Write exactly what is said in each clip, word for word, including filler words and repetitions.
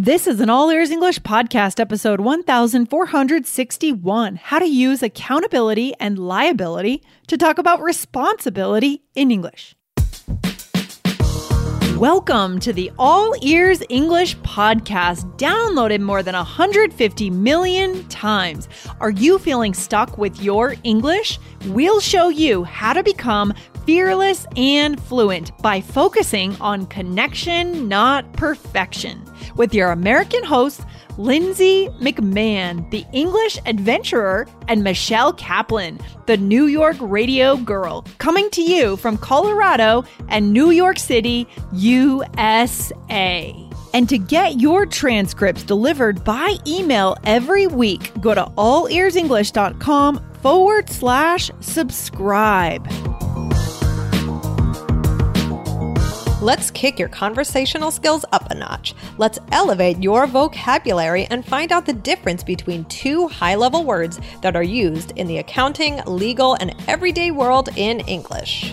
This is an All Ears English podcast, episode one thousand four hundred sixty-one, how to use accountability and liability to talk about responsibility in English. Welcome to the All Ears English podcast, downloaded more than one hundred fifty million times. Are you feeling stuck with your English? We'll show you how to become fearless and fluent by focusing on connection, not perfection. With your American hosts, Lindsay McMahon, the English adventurer, and Michelle Kaplan, the New York radio girl, coming to you from Colorado and New York City, U S A. And to get your transcripts delivered by email every week, go to allearsenglish.com forward slash subscribe. Let's kick your conversational skills up a notch. Let's elevate your vocabulary and find out the difference between two high-level words that are used in the accounting, legal, and everyday world in English.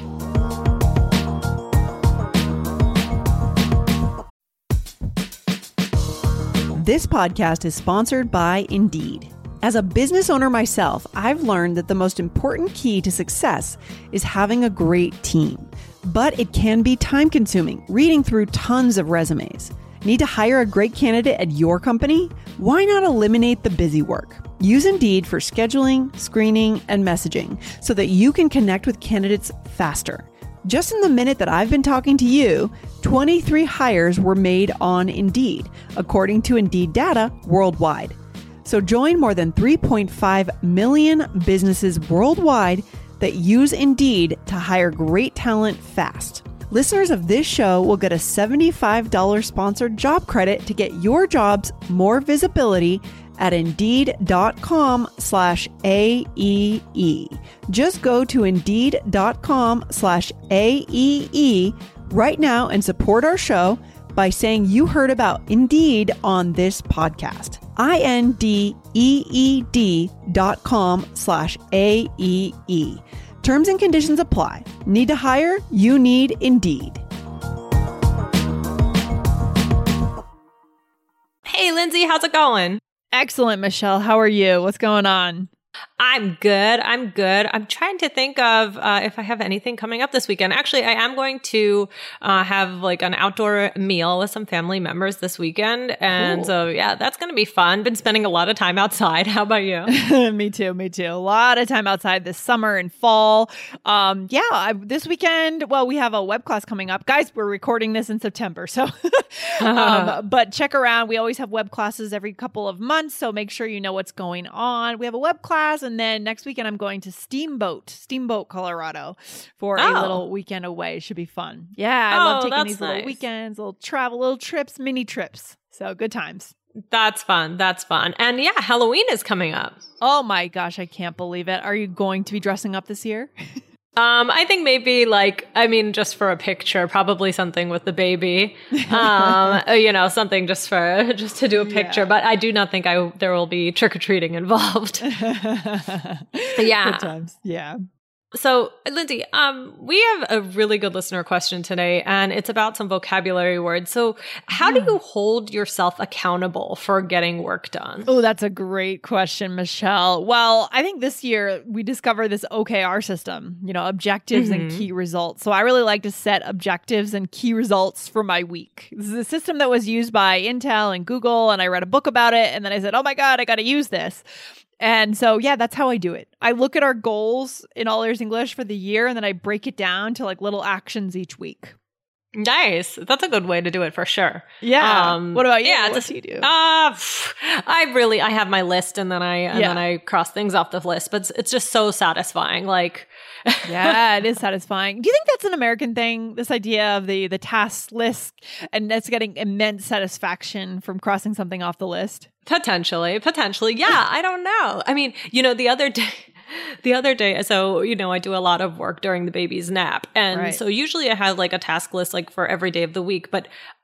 This podcast is sponsored by Indeed. As a business owner myself, I've learned that the most important key to success is having a great team. But it can be time-consuming, reading through tons of resumes. Need to hire a great candidate at your company? Why not eliminate the busy work? Use Indeed for scheduling, screening, and messaging so that you can connect with candidates faster. Just in the minute that I've been talking to you, twenty-three hires were made on Indeed, according to Indeed data worldwide. So join more than three point five million businesses worldwide that use Indeed to hire great talent fast. Listeners of this show will get a seventy-five dollars sponsored job credit to get your jobs more visibility at Indeed.com slash AEE. Just go to Indeed.com slash AEE right now and support our show by saying you heard about Indeed on this podcast. I-N-D-E-E-D dot com slash A-E-E. Terms and conditions apply. Need to hire? You need Indeed. Hey, Lindsay, how's it going? Excellent, Michelle. How are you? What's going on? I'm good. I'm good. I'm trying to think of uh, if I have anything coming up this weekend. Actually, I am going to uh, have like an outdoor meal with some family members this weekend. And cool. So, yeah, that's going to be fun. Been spending a lot of time outside. How about you? Me too. Me too. A lot of time outside this summer and fall. Um, yeah, I, this weekend, well, we have a web class coming up. Guys, we're recording this in September. So, um, but check around. We always have web classes every couple of months. So make sure you know what's going on. We have a web class. And then next weekend, I'm going to Steamboat, Steamboat, Colorado for oh. a little weekend away. It should be fun. Yeah, I oh, love taking these nice. little weekends, little travel, little trips, mini trips. So good times. That's fun. That's fun. And yeah, Halloween is coming up. Oh my gosh, I can't believe it. Are you going to be dressing up this year? Um, I think maybe like, I mean, just for a picture, probably something with the baby, um, you know, something just for, just to do a picture, yeah. But I do not think I, there will be trick-or-treating involved. Yeah. Good times. Yeah. So, Lindsay, um, we have a really good listener question today, and it's about some vocabulary words. So how do you hold yourself accountable for getting work done? Oh, that's a great question, Michelle. Well, I think this year we discovered this O K R system, you know, objectives mm-hmm. and key results. So I really like to set objectives and key results for my week. This is a system that was used by Intel and Google, and I read a book about it, and then I said, oh my God, I got to use this. And so, yeah, that's how I do it. I look at our goals in All Ears English for the year, and then I break it down to like little actions each week. Nice. That's a good way to do it for sure. Yeah. Um, what about you? Yeah, what do you do? Uh, I really, I have my list and then I, and yeah. then I cross things off the list, but it's, it's just so satisfying. Like, yeah, it is satisfying. Do you think that's an American thing? This idea of the, the task list and that's getting immense satisfaction from crossing something off the list? Potentially, potentially. Yeah. I don't know. I mean, you know, the other day, The other day, so, you know, I do a lot of work during the baby's nap. And right. so usually I have like a task list like for every day of the week. But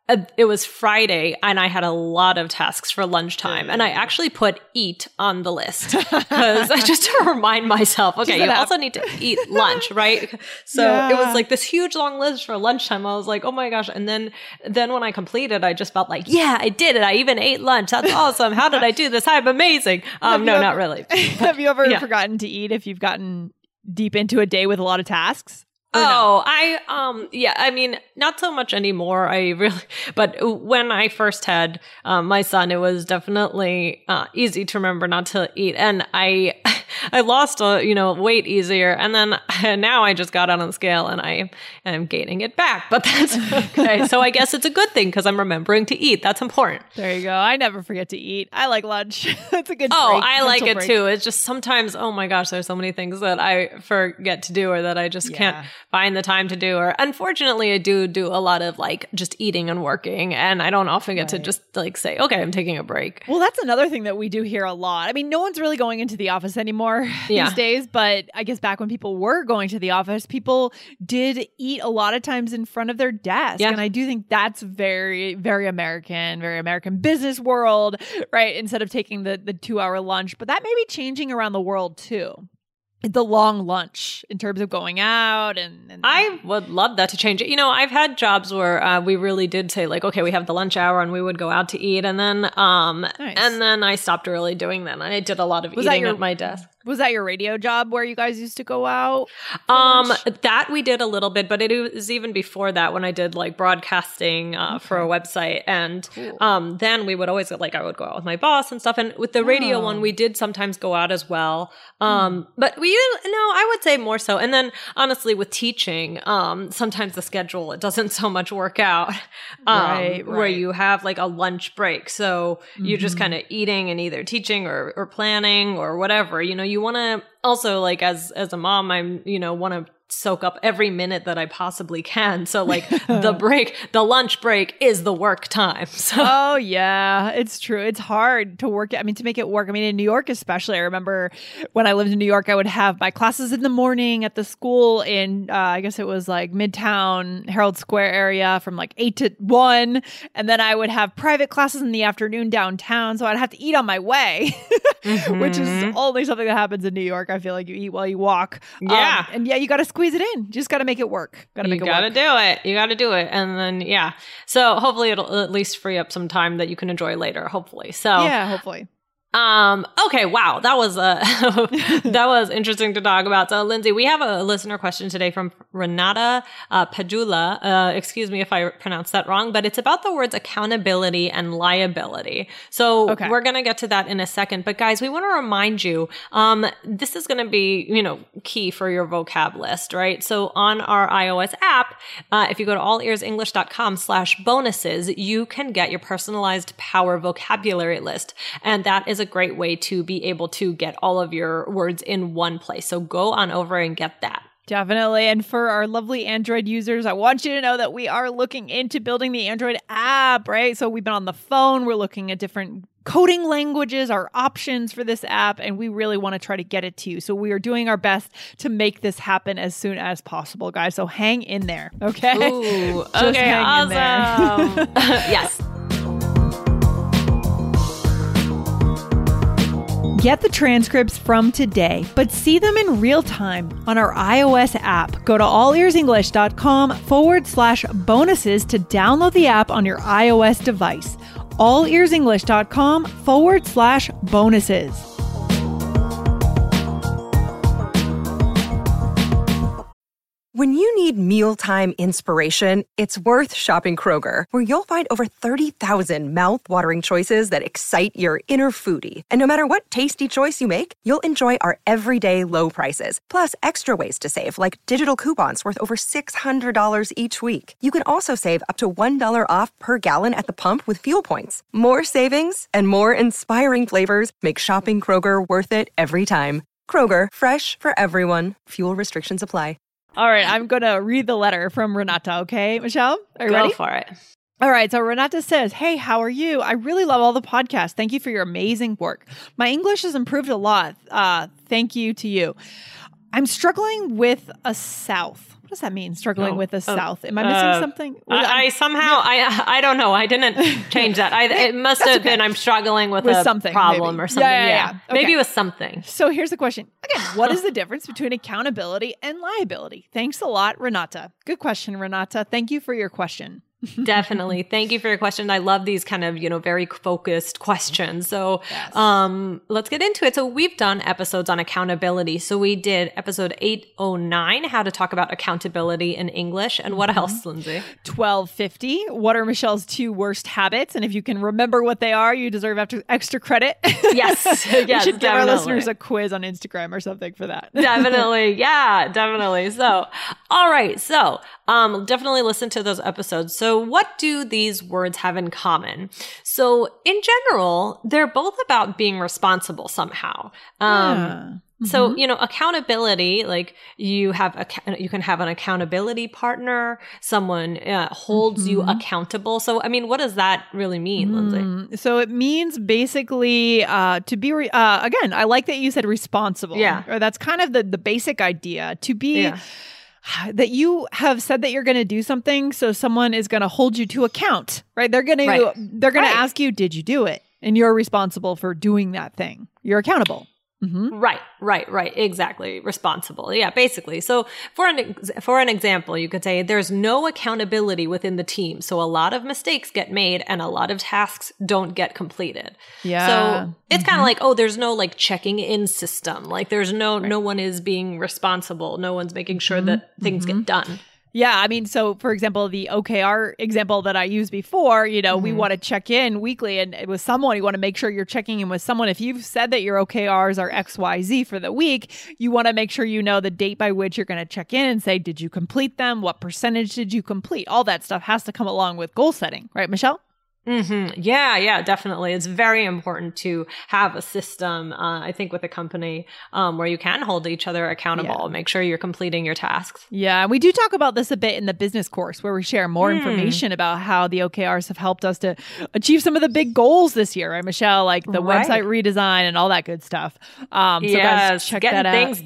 uh, it was Friday and I had a lot of tasks for lunchtime. And I actually put eat on the list because just to remind myself, okay, you also need to eat lunch, right? So yeah. It was like this huge long list for lunchtime. I was like, oh my gosh. And then, then when I completed, I just felt like, yeah, I did it. I even ate lunch. That's awesome. How did I do this? I'm amazing. Um, no, ever, not really. But, have you ever yeah. forgotten to eat if you've gotten deep into a day with a lot of tasks? Oh, no? I, um, yeah, I mean, not so much anymore. I really, but when I first had, um, my son, it was definitely, uh, easy to remember not to eat. And I, I lost, uh, you know, weight easier. And then and now I just got on the scale and I am gaining it back, but that's okay. So I guess it's a good thing because I'm remembering to eat. That's important. There you go. I never forget to eat. I like lunch. That's a good Oh, break, I like it break. too. It's just sometimes, oh my gosh, there's so many things that I forget to do or that I just yeah. can't find the time to do. Or unfortunately, I do do a lot of like just eating and working. And I don't often get right. to just like say, okay, I'm taking a break. Well, that's another thing that we do here a lot. I mean, no one's really going into the office anymore yeah. these days. But I guess back when people were going to the office, people did eat a lot of times in front of their desk. Yeah. And I do think that's very, very American, very American business world, right? Instead of taking the, the two hour lunch. But that may be changing around the world too. The long lunch in terms of going out and, and I would love that to change it. You know, I've had jobs where uh, we really did say like, okay, we have the lunch hour and we would go out to eat. And then, um, nice. and then I stopped really doing that. And I did a lot of was eating your, at my desk. Was that your radio job where you guys used to go out? Um, lunch? That we did a little bit, but it was even before that when I did like broadcasting uh, okay. for a website. And cool. um, then we would always like, I would go out with my boss and stuff. And with the radio oh. one, we did sometimes go out as well. Um, mm. But we, no, I would say more so. And then honestly, with teaching, um, sometimes the schedule, it doesn't so much work out um, right, right. where you have like a lunch break. So mm-hmm. you're just kind of eating and either teaching or, or planning or whatever, you know, you want to also like as, as a mom, I'm, you know, want to soak up every minute that I possibly can. So like the break, the lunch break is the work time. So. Oh yeah, it's true. It's hard to work. I mean, to make it work. I mean, in New York, especially, I remember when I lived in New York, I would have my classes in the morning at the school in, uh, I guess it was like Midtown, Herald Square area from like eight to one. And then I would have private classes in the afternoon downtown. So I'd have to eat on my way, mm-hmm. which is only something that happens in New York. I feel like you eat while you walk. Yeah. Um, and yeah, you got to squeeze it in. Just got to make it work. Got to make it work. You got to do it. You got to do it. And then, yeah. So hopefully it'll at least free up some time that you can enjoy later, hopefully. So yeah, hopefully. Um, okay. Wow. That was, uh, that was interesting to talk about. So Lindsay, we have a listener question today from Renata, uh, Padula. Uh, excuse me if I pronounced that wrong, but it's about the words accountability and liability. So okay. we're going to get to that in a second, but guys, we want to remind you, um, this is going to be, you know, key for your vocab list, right? So on our iOS app, uh, if you go to allearsenglish.com slash bonuses, you can get your personalized power vocabulary list. And that is a great way to be able to get all of your words in one place. So go on over and get that. Definitely. And for our lovely Android users, I want you to know that we are looking into building the Android app, right? So we've been on the phone. We're looking at different coding languages, our options for this app, and we really want to try to get it to you. So we are doing our best to make this happen as soon as possible, guys. So hang in there, okay? Ooh, okay, awesome. Yes. Get the transcripts from today, but see them in real time on our iOS app. Go to allearsenglish.com forward slash bonuses to download the app on your iOS device. allearsenglish.com forward slash bonuses. When you need mealtime inspiration, it's worth shopping Kroger, where you'll find over thirty thousand mouth-watering choices that excite your inner foodie. And no matter what tasty choice you make, you'll enjoy our everyday low prices, plus extra ways to save, like digital coupons worth over six hundred dollars each week. You can also save up to one dollar off per gallon at the pump with fuel points. More savings and more inspiring flavors make shopping Kroger worth it every time. Kroger, fresh for everyone. Fuel restrictions apply. All right, I'm going to read the letter from Renata, okay, Michelle? Are you Go ready? for it. All right, so Renata says, hey, how are you? I really love all the podcasts. Thank you for your amazing work. My English has improved a lot. Uh, thank you to you. I'm struggling with a South. What does that mean? Struggling Oh, with the oh, South. Am I missing uh, something? I, I somehow, I I don't know. I didn't change that. I, it must have okay. been I'm struggling with, With a something, problem maybe. or something. Yeah, Yeah, yeah, yeah. Maybe Okay. it was something. So here's the question. Again, what is the difference between accountability and liability? Thanks a lot, Renata. Good question, Renata. Thank you for your question. Definitely. Thank you for your question. I love these kind of, you know, very focused questions. So, Yes. um, let's get into it. So we've done episodes on accountability. So we did episode eight oh nine, how to talk about accountability in English. And what else, Lindsay? twelve fifty. What are Michelle's two worst habits? And if you can remember what they are, you deserve extra, extra credit. Yes. We Yes, should give our definitely. listeners a quiz on Instagram or something for that. Definitely. Yeah, definitely. So, all right. So, um, definitely listen to those episodes. So what do these words have in common? So in general, they're both about being responsible somehow. Um, Yeah. So, you know, accountability, like you have, a, you can have an accountability partner, someone uh, holds you accountable. So, I mean, what does that really mean, Lindsay? Mm, So it means basically uh, to be, re- uh, again, I like that you said responsible. Yeah. Or that's kind of the, the basic idea, to be Yeah. that you have said that you're going to do something. So someone is going to hold you to account, right? They're going Right. to, they're going Right. to ask you, did you do it? And you're responsible for doing that thing. You're accountable. Mm-hmm. Right, right, right. Exactly. Responsible. Yeah, basically. So for an ex- for an example, you could say there's no accountability within the team. So a lot of mistakes get made and a lot of tasks don't get completed. Yeah. So it's kind of like, oh, there's no like checking in system. Like there's no, no one is being responsible. No one's making sure that things get done. Yeah, I mean, so for example, the O K R example that I used before, you know, we want to check in weekly and with someone, you want to make sure you're checking in with someone. If you've said that your O K Rs are X Y Z for the week, you want to make sure you know the date by which you're going to check in and say, did you complete them? What percentage did you complete? All that stuff has to come along with goal setting, right, Michelle? Mm-hmm. Yeah, yeah, definitely. It's very important to have a system, uh, I think, with a company um, where you can hold each other accountable, Yeah. make sure you're completing your tasks. Yeah, we do talk about this a bit in the business course where we share more Hmm. information about how the O K Rs have helped us to achieve some of the big goals this year, right, Michelle? Like the Right. website redesign and all that good stuff. Um, so Yes, guys, check getting that things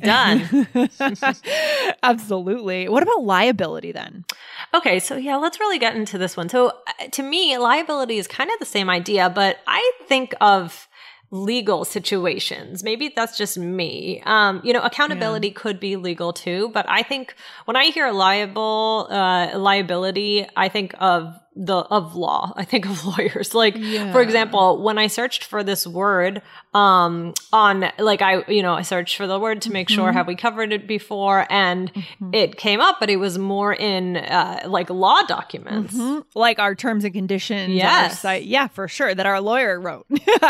out. done. Absolutely. What about liability then? Okay, so yeah, let's really get into this one. So uh, to me, liability is kind of the same idea, but I think of legal situations. Maybe that's just me. Um, you know, accountability could be legal too, but I think when I hear liable, uh, liability, I think of the, of law. I think of lawyers. Like, Yeah. for example, when I searched for this word, um, on, like, I, you know, I searched for the word to make sure, have we covered it before? And it came up, but it was more in, uh, like law documents. Mhm. Like our terms and conditions. our Yes. site. Yeah, for sure. That our lawyer wrote.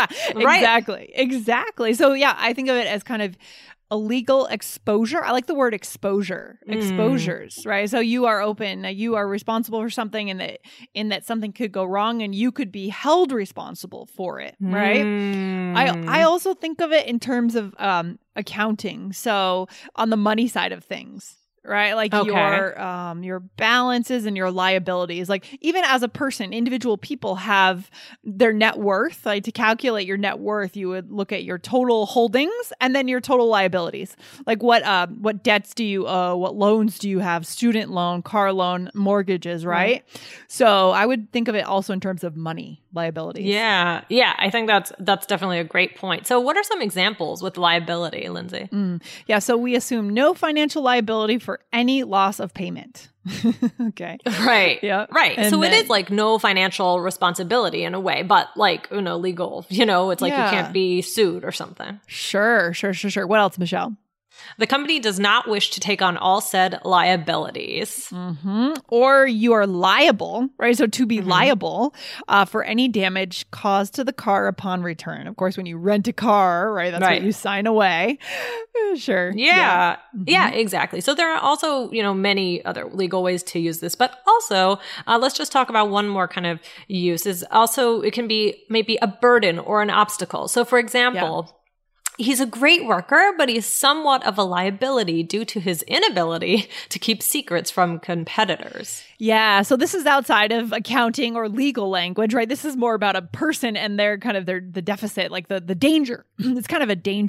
Exactly. Exactly. So yeah, I think of it as kind of a legal exposure. I like the word exposure. Exposures, right? So you are open, you are responsible for something and that in that something could go wrong and you could be held responsible for it, right? Mm. I I also think of it in terms of um accounting. So on the money side of things. Right? Like Okay. your um your balances and your liabilities. Like even as a person, individual people have their net worth. Like to calculate your net worth, you would look at your total holdings and then your total liabilities. Like what uh, what debts do you owe? What loans do you have? Student loan, car loan, mortgages, right? So I would think of it also in terms of money liabilities. Yeah. Yeah. I think that's, that's definitely a great point. So what are some examples with liability, Lindsay? Mm. Yeah, so we assume no financial liability for any loss of payment. Okay. Right. Yeah. Right. And so then- it is like no financial responsibility in a way, but like, you know, legal, you know, it's like Yeah. you can't be sued or something. Sure, sure, sure, sure. What else, Michelle? The company does not wish to take on all said liabilities. Mm-hmm. Or you are liable, right? So to be Mm-hmm. liable uh, for any damage caused to the car upon return. Of course, when you rent a car, right? That's Right. what you sign away. Sure. Yeah. Mm-hmm. Yeah, exactly. So there are also, you know, many other legal ways to use this, but also uh, let's just talk about one more kind of use is also, it can be maybe a burden or an obstacle. So for example, he's a great worker, but he's somewhat of a liability due to his inability to keep secrets from competitors. Yeah. So this is outside of accounting or legal language, right? This is more about a person and their kind of their the deficit, like the the danger. It's kind of a danger.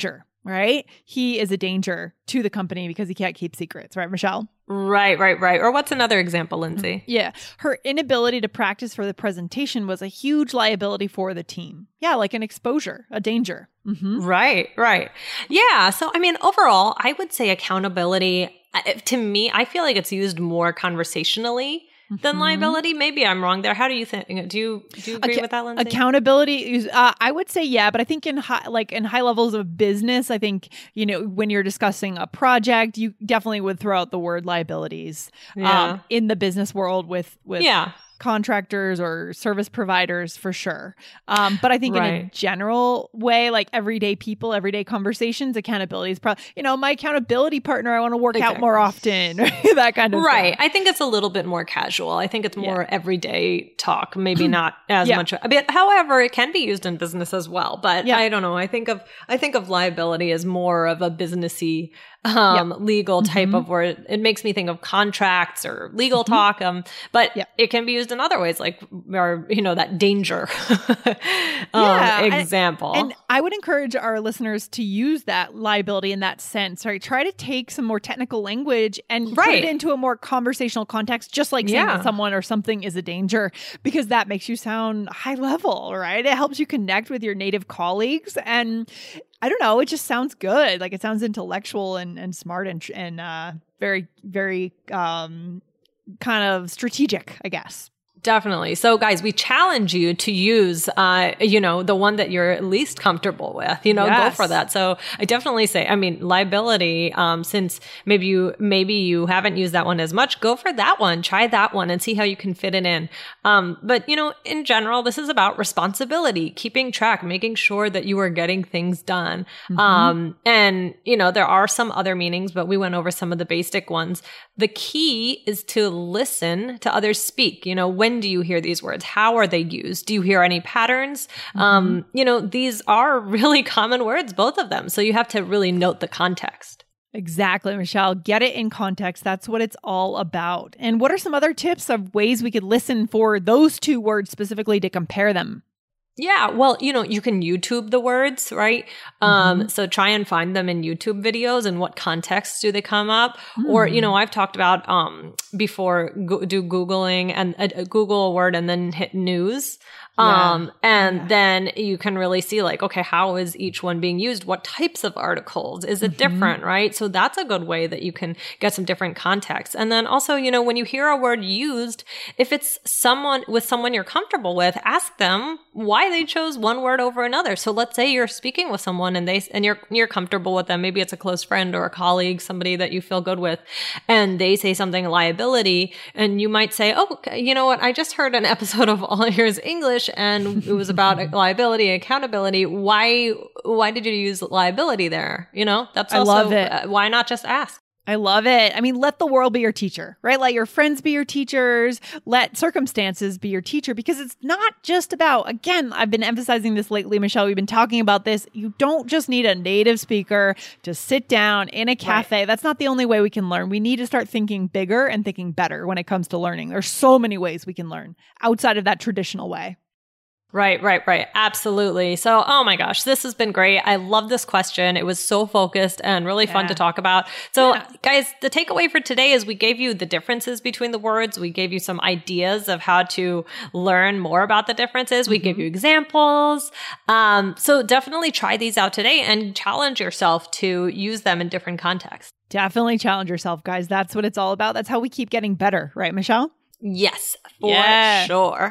right? He is a danger to the company because he can't keep secrets, right, Michelle? Right, right, right. Or what's another example, Lindsay? Yeah. Her inability to practice for the presentation was a huge liability for the team. Yeah, like an exposure, a danger. Mm-hmm. Right, right. Yeah. So, I mean, overall, I would say accountability, uh, to me, I feel like it's used more conversationally than liability. Maybe I'm wrong there. How do you think? Do you do you agree Ac- with that, Lindsay? Accountability is, uh, I would say yeah, but I think in high, like in high levels of business, I think, you know, when you're discussing a project, you definitely would throw out the word liabilities. Yeah. Um, in the business world with with yeah. contractors or service providers for sure. Um, but I think Right. in a general way, like everyday people, everyday conversations, accountability is probably, you know, my accountability partner, I want to work Exactly. out more often, that kind of Right. thing. I think it's a little bit more casual. I think it's more Yeah. everyday talk, maybe not as Yeah. much. But however, it can be used in business as well. But Yeah. I don't know. I think of I think of liability as more of a businessy um Yep. legal type Mhm. of word. It makes me think of contracts or legal talk. Um, but Yep. it can be used in other ways, like or you know, that danger um, Yeah, I- example. And I would encourage our listeners to use that liability in that sense, right? Try to take some more technical language and put Right. it into a more conversational context, just like saying Yeah. that someone or something is a danger, because that makes you sound high level, right? It helps you connect with your native colleagues. And I don't know, it just sounds good. Like it sounds intellectual and, and smart and, and uh, very, very um, kind of strategic, I guess. Definitely. So guys, we challenge you to use, uh, you know, the one that you're least comfortable with, you know, Yes. go for that. So I definitely say, I mean, liability, um, since maybe you, maybe you haven't used that one as much, go for that one, try that one and see how you can fit it in. Um, but you know, in general, this is about responsibility, keeping track, making sure that you are getting things done. Mm-hmm. Um, and you know, there are some other meanings, but we went over some of the basic ones. The key is to listen to others speak. You know, when do you hear these words? How are they used? Do you hear any patterns? Mm-hmm. Um, you know, these are really common words, both of them. So you have to really note the context. Exactly, Michelle. Get it in context. That's what it's all about. And what are some other tips of ways we could listen for those two words specifically to compare them? Yeah, well, you know, you can YouTube the words, right? Um, mm-hmm. So try and find them in YouTube videos and what context do they come up? Mm. Or, you know, I've talked about um, before go- do Googling and uh, Google a word and then hit news. Yeah. Um, and yeah. then you can really see like, okay, how is each one being used? What types of articles? Is it mm-hmm. different, right? So that's a good way that you can get some different context. And then also, you know, when you hear a word used, if it's someone with someone you're comfortable with, ask them why they chose one word over another. So let's say you're speaking with someone and they, and you're, you're comfortable with them. Maybe it's a close friend or a colleague, somebody that you feel good with, and they say something liability, and you might say, oh, you know what? I just heard an episode of All Ears English and it was about liability and accountability. Why, why did you use liability there? You know, that's also, I love it. Uh, why not just ask? I love it. I mean, let the world be your teacher, right? Let your friends be your teachers. Let circumstances be your teacher, because it's not just about, again, I've been emphasizing this lately, Michelle, we've been talking about this. You don't just need a native speaker to sit down in a cafe. Right. That's not the only way we can learn. We need to start thinking bigger and thinking better when it comes to learning. There's so many ways we can learn outside of that traditional way. Right, right, right. Absolutely. So, oh my gosh, this has been great. I love this question. It was so focused and really fun yeah. to talk about. So, yeah. guys, the takeaway for today is we gave you the differences between the words. We gave you some ideas of how to learn more about the differences. We mm-hmm. gave you examples. Um, so definitely try these out today and challenge yourself to use them in different contexts. Definitely challenge yourself, guys. That's what it's all about. That's how we keep getting better, right, Michelle? Yes, for yeah. sure.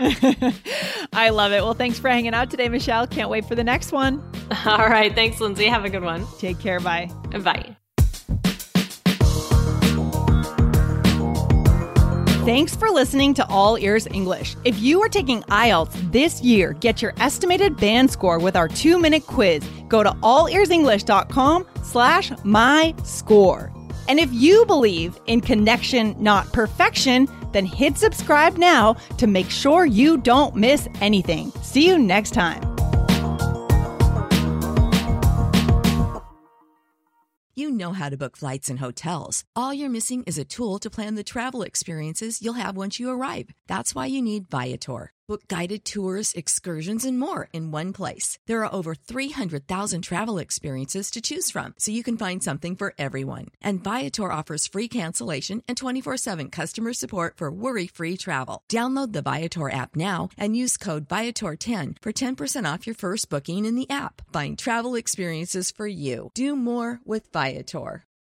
I love it. Well, thanks for hanging out today, Michelle. Can't wait for the next one. All right. Thanks, Lindsay. Have a good one. Take care. Bye. Bye. Thanks for listening to All Ears English. If you are taking I E L T S this year, get your estimated band score with our two-minute quiz. Go to allearsenglish.com slash my score. And if you believe in connection, not perfection, then hit subscribe now to make sure you don't miss anything. See you next time. You know how to book flights and hotels. All you're missing is a tool to plan the travel experiences you'll have once you arrive. That's why you need Viator. Book guided tours, excursions, and more in one place. There are over three hundred thousand travel experiences to choose from, so you can find something for everyone. And Viator offers free cancellation and twenty-four seven customer support for worry-free travel. Download the Viator app now and use code Viator ten for ten percent off your first booking in the app. Find travel experiences for you. Do more with Viator.